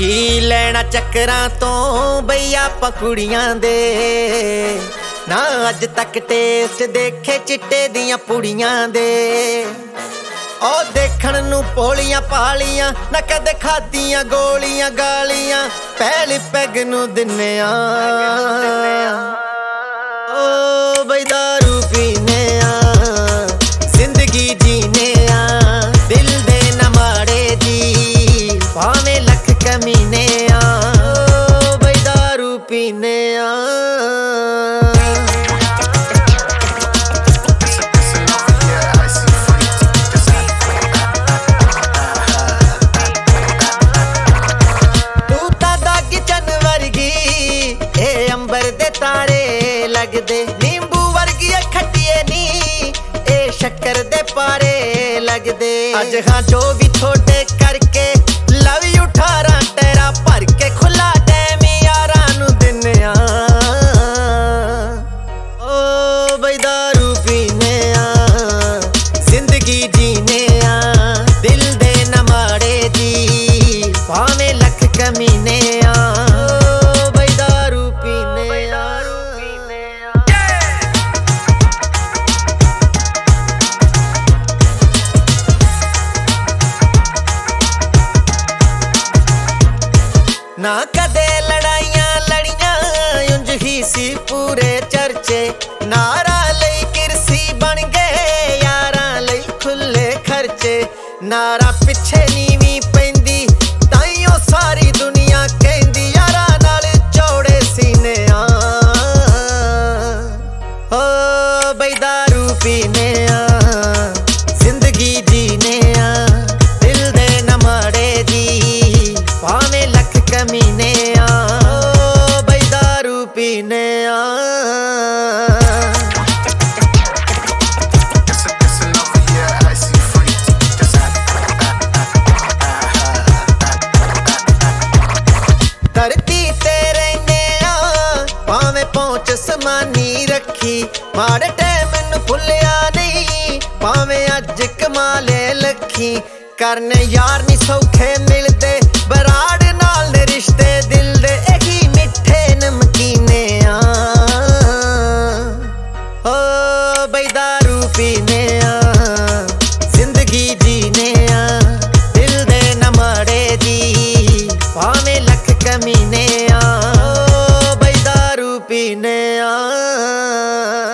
ਕੀ ਲੈਣਾ ਚੱਕਰਾਂ ਤੋਂ ਬਈ ਆਪਾਂ ਕੁੜੀਆਂ ਦੇ ਨਾ ਅੱਜ ਤੱਕ ਟੇਸਟ ਦੇਖੇ ਚਿੱਟੇ ਦੀਆਂ ਪੁੜੀਆਂ ਦੇ। ਉਹ ਦੇਖਣ ਨੂੰ ਭੋਲੀਆਂ ਪਾਲੀਆਂ ਨਾ ਕਦੇ ਖਾਧੀਆਂ ਗੋਲੀਆਂ ਗਾਲੀਆਂ ਪਹਿਲੀ ਪੈਗ ਨੂੰ ਦਿੰਨੇ ਆ। ਓ ਬਈ ਦਾਰੂ ਪੀਨੇ ਆ ਜ਼ਿੰਦਗੀ ਜੀਨੇ ਆ ਦਿਲ ਦੇ ਨਾ ਮਾੜੇ ਜੀ ਭਾਵੇਂ ਲੱਖ ਕਮੀਨੇ ਆ। ਓ ਬਈ ਦਾਰੂ ਪੀਨੇ ਆ। ਤਾਰੇ ਲੱਗਦੇ ਨੀਂਬੂ ਵਰਗੀ ਖੱਟੀਏ ਨੀ ਇਹ ਸ਼ੱਕਰ ਦੇ ਪਾਰੇ ਲੱਗਦੇ। ਅੱਜ ਹਾਂ ਜੋ ਵੀ ਥੋੜੇ ਕਰਕੇ ਲਵ ਯੂ 18 ਤੇਰਾ ਭਰ ਕੇ ਖੁੱਲਾ ਟਾਈਮ ਯਾਰਾਂ ਨੂੰ ਦਿੰਨੇ ਆ। ਓ ਬਈ ਦਾਰੂ ਪੀਨੇ ਆ ਜ਼ਿੰਦਗੀ ਜੀਨੇ ਆ ਦਿਲ ਦੇ ਨਾ ਮਾੜੇ ਜੀ ਭਾਵੇਂ ਲੱਖ ਕਮੀਨੇ ਆ। ਨਾ ਕਦੇ ਲੜਾਈਆਂ ਲੜੀਆਂ ਉਂਝ ਹੀ ਸੀ ਪੂਰੇ ਚਰਚੇ ਨਾਰਾ ਲਈ ਕਿਰਸੀ ਬਣ ਗਏ ਯਾਰਾਂ ਲਈ ਖੁੱਲੇ ਖਰਚੇ। ਨਾਰਾ ਪਿੱਛੇ ਨੀਵੀਂ ਪੈਂਦੀ ਤਾਈਓ ਸਾਰੀ ਦੁਨੀਆ ਕਹਿੰਦੀ ਯਾਰਾਂ ਨਾਲ ਚੌੜੇ ਸੀਨੇ ਆ। ਓ ਬਈ ਦਾਰੂ ਪੀਨੇ ਆ ਜ਼ਿੰਦਗੀ ਜੀਨੇ ਆ ਦਿਲ ਦੇ ਨਾ ਮਾੜੇ ਜੀ ਭਾਵੇਂ ਲੱਖ ਕਮੀਨੇ ਆ। ਓ ਬਈ ਦਾਰੂ ਪੀਨੇ ਆ। ਧਰਤੀ ਤੇ ਰਹਿੰਦੇ ਆ ਭਾਵੇਂ ਪਹੁੰਚ ਸਮਾਨੀ ਰੱਖੀ ਮਾੜੇ ਟਾਈਮ ਨੂੰ ਭੁੱਲਿਆ ਨਹੀਂ ਭਾਵੇਂ ਅੱਜ ਕਮਾ ਲੈ ਲੱਖੀ। ਕਰਨ ਯਾਰ ਨੀ ਸੌਖੇ ਮਿਲਦੇ ਬਰਾੜ ਨਾਲ ਨੇ ਰਿਸ਼ਤੇ ਦਿਲ ਦੇ ਇਹੀ ਮਿੱਠੇ ਨਮਕੀਨੇ ਆ। ਓ ਬਈ ਦਾਰੂ ਪੀਨੇ ਆ ਜ਼ਿੰਦਗੀ ਜੀਨੇ ਆ ਦਿਲ ਦੇ ਨਾ ਮਾੜੇ ਜੀ ਭਾਵੇਂ ਲੱਖ ਕਮੀਨੇ ਆ। ਓ ਬਈ ਦਾਰੂ ਪੀਨੇ ਆ।